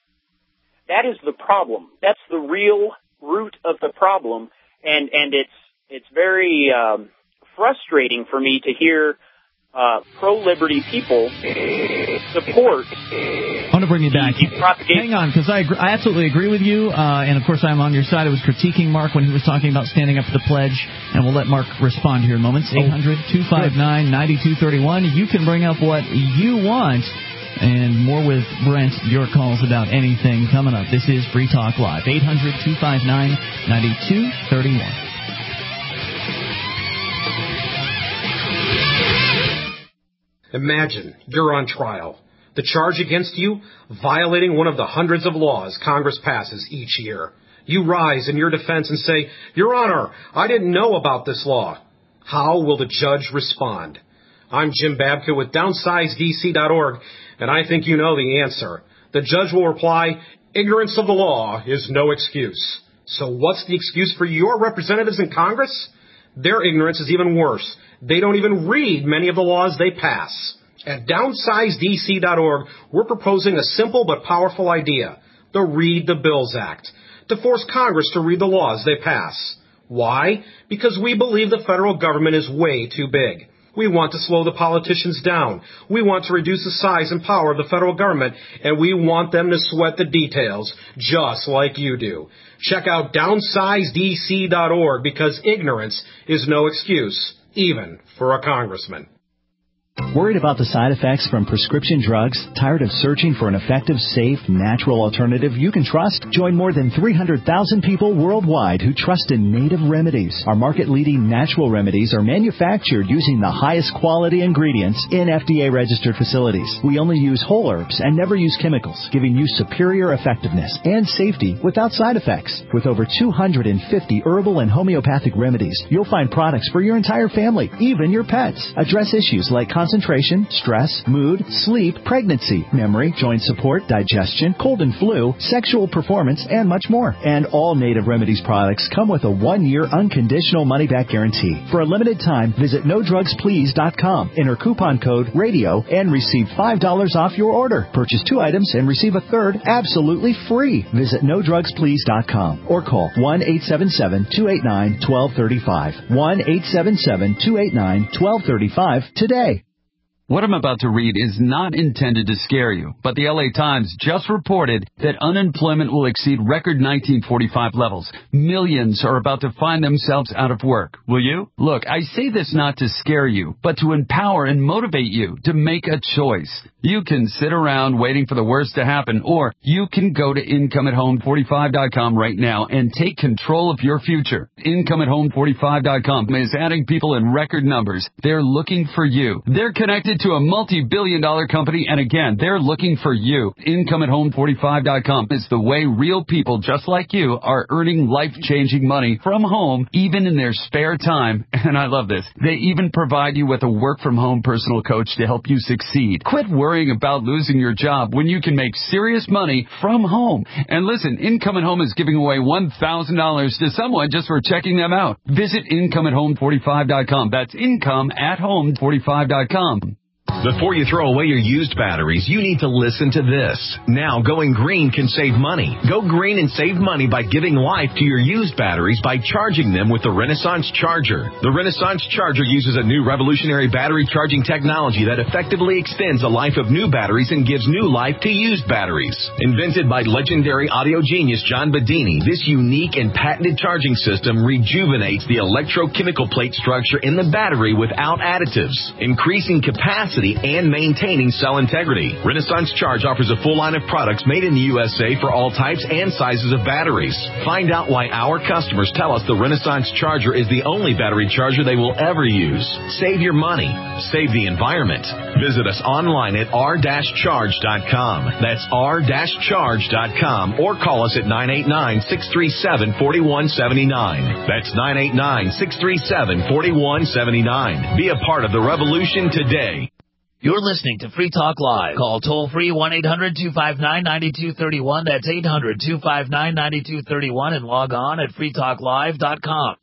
That is the problem. That's the real root of the problem, and and it's it's very um, frustrating for me to hear uh, pro-liberty people support. I want to bring you back. Propagation. Hang on, because I agree, I absolutely agree with you, uh, and of course I'm on your side. I was critiquing Mark when he was talking about standing up for the pledge, and we'll let Mark respond here in moments. eight hundred, two five nine, nine two three one. You can bring up what you want. And more with Brent, your calls about anything coming up. This is Free Talk Live, eight hundred, two five nine, nine two three one. Imagine you're on trial. The charge against you, violating one of the hundreds of laws Congress passes each year. You rise in your defense and say, Your Honor, I didn't know about this law. How will the judge respond? I'm Jim Babka with downsize D C dot org, and I think you know the answer. The judge will reply, ignorance of the law is no excuse. So what's the excuse for your representatives in Congress? Their ignorance is even worse. They don't even read many of the laws they pass. At downsize D C dot org, we're proposing a simple but powerful idea, the Read the Bills Act, to force Congress to read the laws they pass. Why? Because we believe the federal government is way too big. We want to slow the politicians down. We want to reduce the size and power of the federal government, and we want them to sweat the details, just like you do. Check out downsize D C dot org because ignorance is no excuse, even for a congressman. Worried about the side effects from prescription drugs? Tired of searching for an effective, safe, natural alternative you can trust? Join more than three hundred thousand people worldwide who trust in Native Remedies. Our market-leading natural remedies are manufactured using the highest quality ingredients in F D A-registered facilities. We only use whole herbs and never use chemicals, giving you superior effectiveness and safety without side effects. With over two hundred fifty herbal and homeopathic remedies, you'll find products for your entire family, even your pets. Address issues like concentration, stress, mood, sleep, pregnancy, memory, joint support, digestion, cold and flu, sexual performance, and much more. And all Native Remedies products come with a one-year unconditional money-back guarantee. For a limited time, visit no drugs please dot com, enter coupon code RADIO, and receive five dollars off your order. Purchase two items and receive a third absolutely free. Visit no drugs please dot com or call one eight seven seven, two eight nine, one two three five. one eight seven seven, two eight nine, one two three five today. What I'm about to read is not intended to scare you, but the L A Times just reported that unemployment will exceed record nineteen forty-five levels. Millions are about to find themselves out of work. Will you? Look, I say this not to scare you, but to empower and motivate you to make a choice. You can sit around waiting for the worst to happen, or you can go to income at home forty-five dot com right now and take control of your future. income at home forty-five dot com is adding people in record numbers. They're looking for you. They're connected to a multi-billion dollar company, and again, they're looking for you. income at home forty-five dot com is the way real people just like you are earning life-changing money from home, even in their spare time. And I love this. They even provide you with a work-from-home personal coach to help you succeed. Quit worrying about losing your job when you can make serious money from home. And listen, Income at Home is giving away one thousand dollars to someone just for checking them out. Visit income at home forty-five dot com. That's income at home forty-five dot com. Before you throw away your used batteries, you need to listen to this. Now, going green can save money. Go green and save money by giving life to your used batteries by charging them with the Renaissance Charger. The Renaissance Charger uses a new revolutionary battery charging technology that effectively extends the life of new batteries and gives new life to used batteries. Invented by legendary audio genius John Bedini, this unique and patented charging system rejuvenates the electrochemical plate structure in the battery without additives, increasing capacity and maintaining cell integrity. Renaissance Charge offers a full line of products made in the U S A for all types and sizes of batteries. Find out why our customers tell us the Renaissance Charger is the only battery charger they will ever use. Save your money. Save the environment. Visit us online at r dash charge dot com. That's r dash charge dot com, or call us at nine eight nine, six three seven, four one seven nine. That's nine eight nine, six three seven, four one seven nine. Be a part of the revolution today. You're listening to Free Talk Live. Call toll-free one eight hundred two five nine nine two three one. That's eight hundred two five nine nine two three one, and log on at free talk live dot com.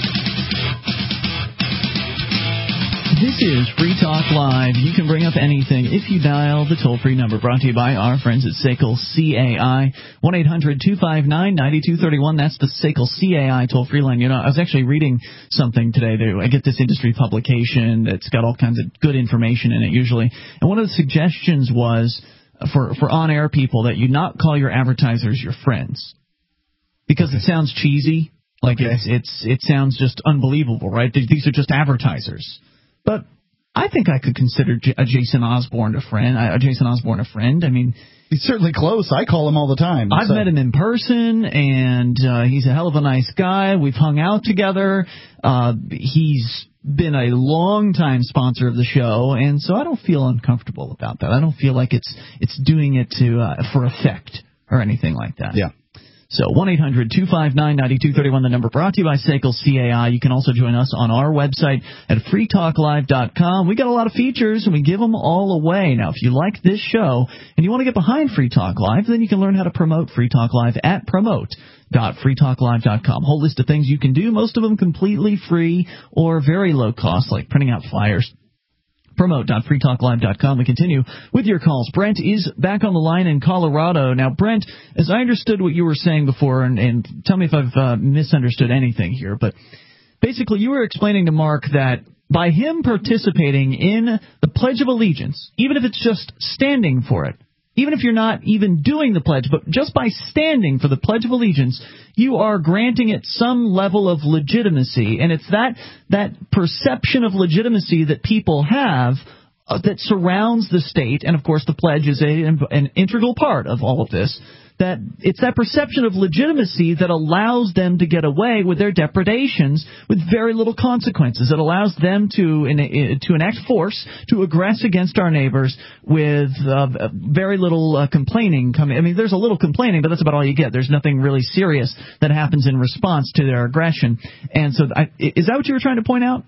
This is Free Talk Live. You can bring up anything if you dial the toll-free number, brought to you by our friends at S A C L C A I, one eight hundred two five nine nine two three one. That's the S A C L C A I toll-free line. You know, I was actually reading something today. I get this industry publication that's got all kinds of good information in it usually. And one of the suggestions was for, for on-air people that you not call your advertisers your friends, because it sounds cheesy. Like okay. it's, it's it sounds just unbelievable, right? These are just advertisers. But I think I could consider J- a Jason Osborne a friend. A Jason Osborne a friend. I mean, he's certainly close. I call him all the time. I've so. met him in person, and uh, he's a hell of a nice guy. We've hung out together. Uh, he's been a long-time sponsor of the show, and so I don't feel uncomfortable about that. I don't feel like it's it's doing it to uh, for effect or anything like that. Yeah. So one eight hundred two five nine nine two three one, the number, brought to you by S A C L C A I. You can also join us on our website at free talk live dot com. We got a lot of features, and we give them all away. Now, if you like this show and you want to get behind Free Talk Live, then you can learn how to promote Free Talk Live at promote dot free talk live dot com. Whole list of things you can do, most of them completely free or very low cost, like printing out flyers. promote dot free talk live dot com. We continue with your calls. Brent is back on the line in Colorado. Now, Brent, as I understood what you were saying before, and, and tell me if I've uh, misunderstood anything here, but basically you were explaining to Mark that by him participating in the Pledge of Allegiance, even if it's just standing for it, even if you're not even doing the pledge, but just by standing for the Pledge of Allegiance, you are granting it some level of legitimacy. And it's that that perception of legitimacy that people have uh, that surrounds the state. And, of course, the pledge is a, an integral part of all of this. That it's that perception of legitimacy that allows them to get away with their depredations with very little consequences. It allows them to in, in, to enact force, to aggress against our neighbors with uh, very little uh, complaining. I mean, there's a little complaining, but that's about all you get. There's nothing really serious that happens in response to their aggression. And so I, is that what you were trying to point out?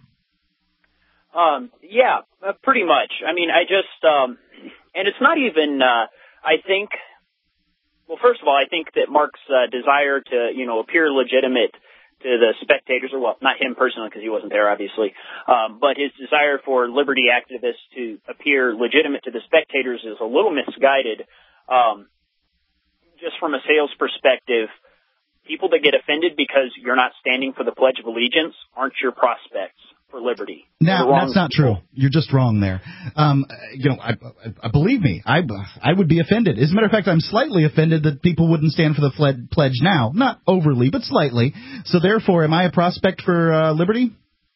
Um, yeah, uh, pretty much. I mean, I just, um, and it's not even, uh, I think, well, first of all, I think that Mark's uh, desire to, you know, appear legitimate to the spectators, or well, not him personally because he wasn't there, obviously, um, but his desire for liberty activists to appear legitimate to the spectators is a little misguided. Um, just from a sales perspective, people that get offended because you're not standing for the Pledge of Allegiance aren't your prospects. for liberty. No, that's not true. You're just wrong there. Um, you know, I, I, I believe me, I, I would be offended. As a matter of fact, I'm slightly offended that people wouldn't stand for the fled, pledge now. Not overly, but slightly. So therefore, am I a prospect for uh, liberty?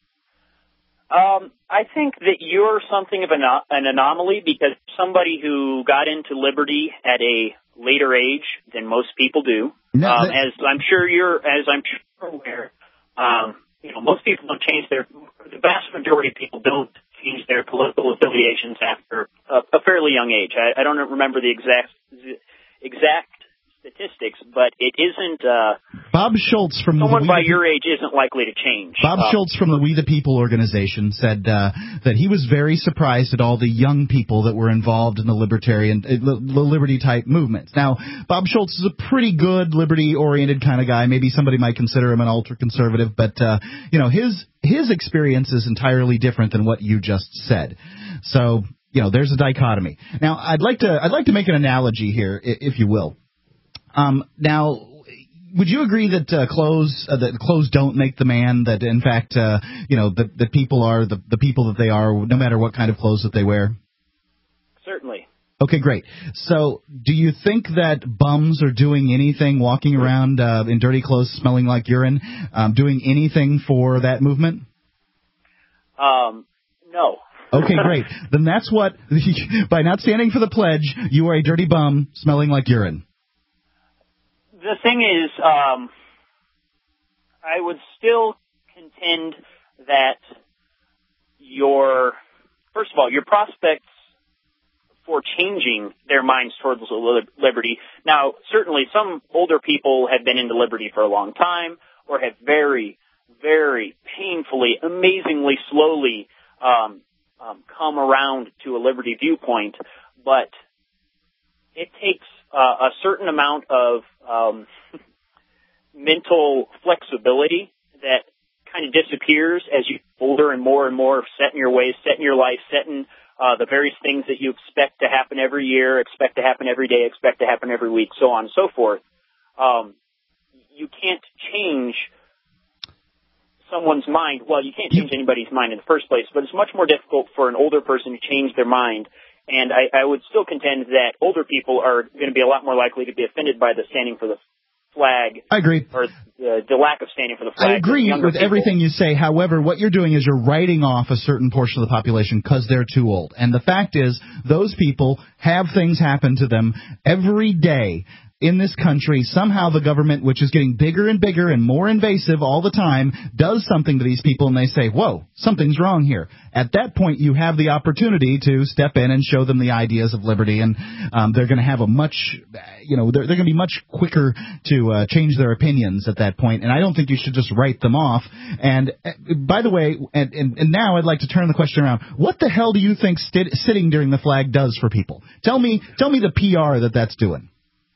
Um, I think that you're something of an, an anomaly because somebody who got into liberty at a later age than most people do. No, um, that, as I'm sure you're, as I'm sure aware, um, you know, most people don't change their, the vast majority of people don't change their political affiliations after a, a fairly young age. I, I don't remember the exact, exact statistics, but it isn't, uh, Bob Schultz from someone the by your age isn't likely to change. Bob um, Schultz from the We the People organization said uh, that he was very surprised at all the young people that were involved in the libertarian, uh, the liberty-type movements. Now, Bob Schultz is a pretty good liberty-oriented kind of guy. Maybe somebody might consider him an ultra-conservative, but, uh, you know, his his experience is entirely different than what you just said. So, you know, there's a dichotomy. Now, I'd like to I'd like to make an analogy here, if you will. Um, now, would you agree that uh, clothes uh, that clothes don't make the man? That in fact, uh, you know, that, that people are the, the people that they are, no matter what kind of clothes that they wear? Certainly. Okay, great. So, do you think that bums are doing anything, walking around uh, in dirty clothes, smelling like urine, um, doing anything for that movement? Um, no. Okay, great. Then that's what, by not standing for the pledge, you are a dirty bum smelling like urine. The thing is, um, I would still contend that your, first of all, your prospects for changing their minds towards liberty. Now, certainly some older people have been into liberty for a long time or have very, very painfully, amazingly slowly um, um, come around to a liberty viewpoint, but it takes uh, a certain amount of um, mental flexibility that kind of disappears as you get older and more and more set in your ways, set in your life, set in uh, the various things that you expect to happen every year, expect to happen every day, expect to happen every week, so on and so forth. Um, you can't change someone's mind. Well, you can't change anybody's mind in the first place, but it's much more difficult for an older person to change their mind. And I, I would still contend that older people are going to be a lot more likely to be offended by the standing for the flag. I agree. Or the, the lack of standing for the flag. I agree with people. everything you say. However, what you're doing is you're writing off a certain portion of the population because they're too old. And the fact is, those people have things happen to them every day. In this country, somehow the government, which is getting bigger and bigger and more invasive all the time, does something to these people and they say, whoa, something's wrong here. At that point, you have the opportunity to step in and show them the ideas of liberty, and um, they're going to have a much, you know, they're, they're going to be much quicker to uh, change their opinions at that point, and I don't think you should just write them off. And uh, by the way, and, and, and now I'd like to turn the question around. What the hell do you think st- sitting during the flag does for people? Tell me, tell me the P R that that's doing.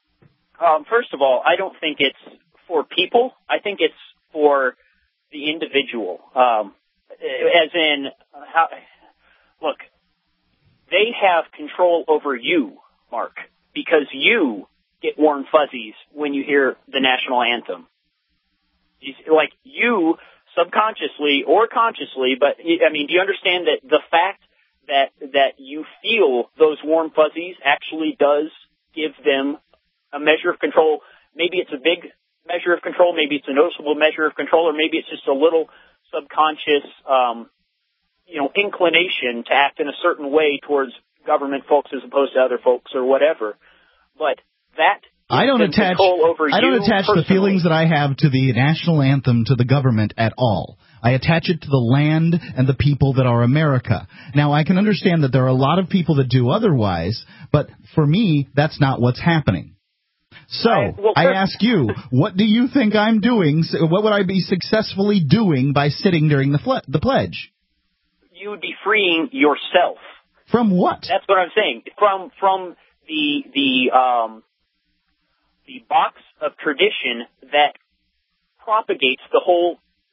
Um, first of all, I don't think it's for people. I think it's for the individual. Um, as in, how, look, they have control over you, Mark, because you get warm fuzzies when you hear the national anthem. You, like, you subconsciously or consciously, but, I mean, do you understand that the fact that, that you feel those warm fuzzies actually does give them a measure of control? Maybe it's a big measure of control, maybe it's a noticeable measure of control, or maybe it's just a little subconscious, um, you know, inclination to act in a certain way towards government folks as opposed to other folks or whatever. But that I don't attach over I don't attach personally. the feelings that I have to the national anthem to the government at all. I attach it to the land and the people that are America. Now, I can understand that there are a lot of people that do otherwise, but for me, that's not what's happening. So, I, well, I ask you, what do you think I'm doing? What would I be successfully doing by sitting during the, fle- the pledge? You would be freeing yourself. From what? That's what I'm saying. From from the the um the box of tradition that propagates the whole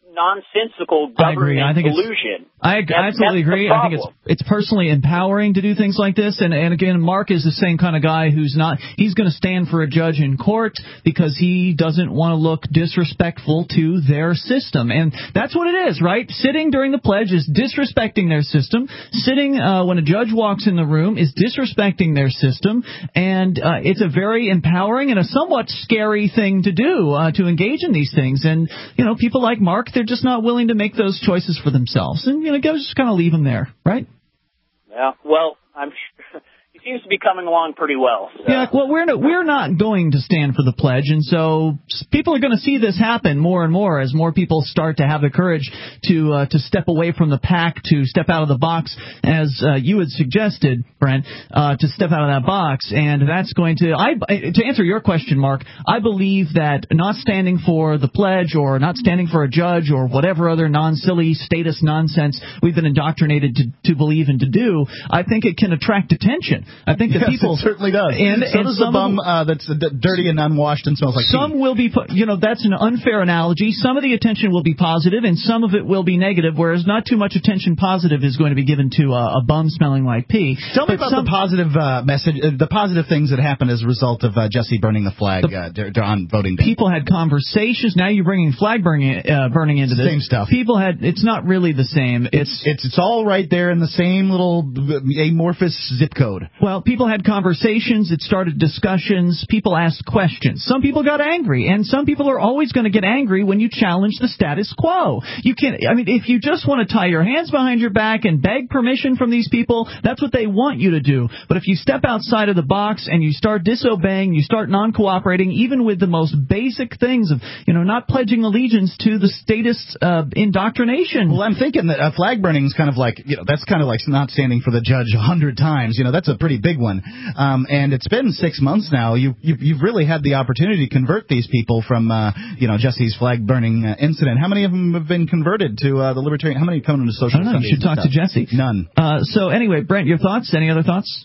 nonsensical I agree. government I think it's- delusion. I, That's- I absolutely that's the agree. I think it's problem. it's personally empowering to do things like this. And, and again, Mark is the same kind of guy who's not, he's going to stand for a judge in court because he doesn't want to look disrespectful to their system. And that's what it is, right? Sitting during the pledge is disrespecting their system. Sitting uh, when a judge walks in the room is disrespecting their system. And uh, it's a very empowering and a somewhat scary thing to do, uh, to engage in these things. And, you know, people like Mark, they're just not willing to make those choices for themselves. And, you know, just kind of leave them there, right? Yeah, well, I'm sure he seems to be coming along pretty well. So. Yeah, well, we're no, we're not going to stand for the pledge, and so people are going to see this happen more and more as more people start to have the courage to uh, to step away from the pack, to step out of the box, as uh, you had suggested, Brent, uh, to step out of that box, and that's going to. I to answer your question, Mark, I believe that not standing for the pledge or not standing for a judge or whatever other non-silly status nonsense we've been indoctrinated to, to believe and to do, I think it can attract attention. I think that yes, people it certainly does. And, so and does the some bum of, uh, that's d- dirty and unwashed and smells like some pee. will be, you know, that's an unfair analogy. Some of the attention will be positive, and some of it will be negative. Whereas not too much attention positive is going to be given to uh, a bum smelling like pee. Tell me But about some, the positive uh, message, uh, the positive things that happened as a result of uh, Jesse burning the flag the, uh, d- d- on voting day. People had conversations. Now you're bringing flag burning, uh, burning into this. Same stuff. People had. It's not really the same. It's it's it's all right there in the same little amorphous zip code. Well, people had conversations. It started discussions. People asked questions. Some people got angry, and some people are always going to get angry when you challenge the status quo. You can't. I mean, if you just want to tie your hands behind your back and beg permission from these people, that's what they want you to do. But if you step outside of the box and you start disobeying, you start non-cooperating, even with the most basic things of, you know, not pledging allegiance to the status uh, indoctrination. Well, I'm thinking that uh, flag burning is kind of like, you know, that's kind of like not standing for the judge a hundred times. You know, that's a pretty big one. Um, and it's been six months now. You, you've, you've really had the opportunity to convert these people from, uh, you know, Jesse's flag burning uh, incident. How many of them have been converted to uh, the libertarian? How many come into social? I don't know. You should talk to Jesse. None. Uh, so anyway, Brent, your thoughts? Any other thoughts?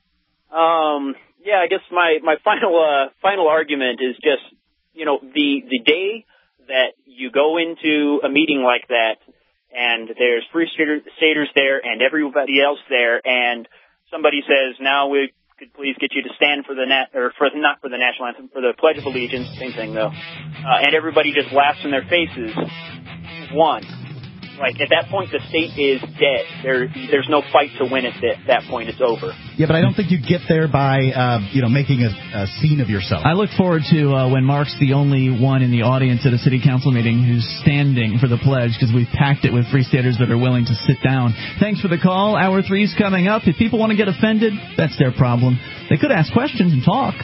Um, yeah, I guess my, my final, uh, final argument is just, you know, the, the day that you go into a meeting like that and there's free staters there and everybody else there and somebody says, now we could please get you to stand for the nat, or for, not for the national anthem, for the Pledge of Allegiance, same thing though, uh, and everybody just laughs in their faces, you've won. Like, at that point, the state is dead. There, there's no fight to win at that, that point. It's over. Yeah, but I don't think you get there by, uh, you know, making a, a scene of yourself. I look forward to uh, when Mark's the only one in the audience at a city council meeting who's standing for the pledge, because we've packed it with free staters that are willing to sit down. Thanks for the call. Hour three's coming up. If people want to get offended, that's their problem. They could ask questions and talk.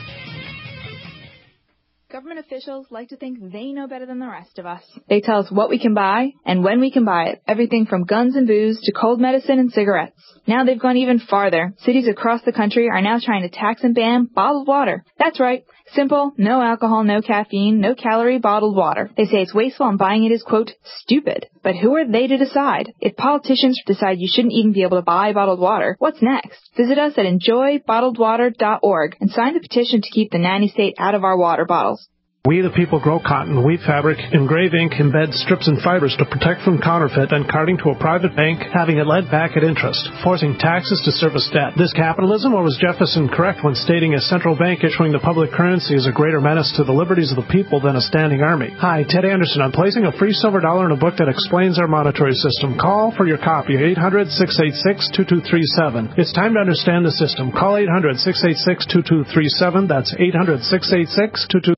Government officials like to think they know better than the rest of us. They tell us what we can buy and when we can buy it. Everything from guns and booze to cold medicine and cigarettes. Now they've gone even farther. Cities across the country are now trying to tax and ban bottled water. That's right. Simple, no alcohol, no caffeine, no calorie bottled water. They say it's wasteful and buying it is, quote, stupid. But who are they to decide? If politicians decide you shouldn't even be able to buy bottled water, what's next? Visit us at enjoy bottled water dot org and sign the petition to keep the nanny state out of our water bottles. We the people grow cotton, weave fabric, engrave ink, embed strips and fibers to protect from counterfeit, then carting to a private bank, having it lent back at interest, forcing taxes to service debt. This capitalism, or was Jefferson correct when stating a central bank issuing the public currency is a greater menace to the liberties of the people than a standing army? Hi, Ted Anderson. I'm placing a free silver dollar in a book that explains our monetary system. Call for your copy, eight hundred, six eight six, two two three seven. It's time to understand the system. Call eight hundred, six eight six, two two three seven. That's eight hundred, six eight six, two two three seven.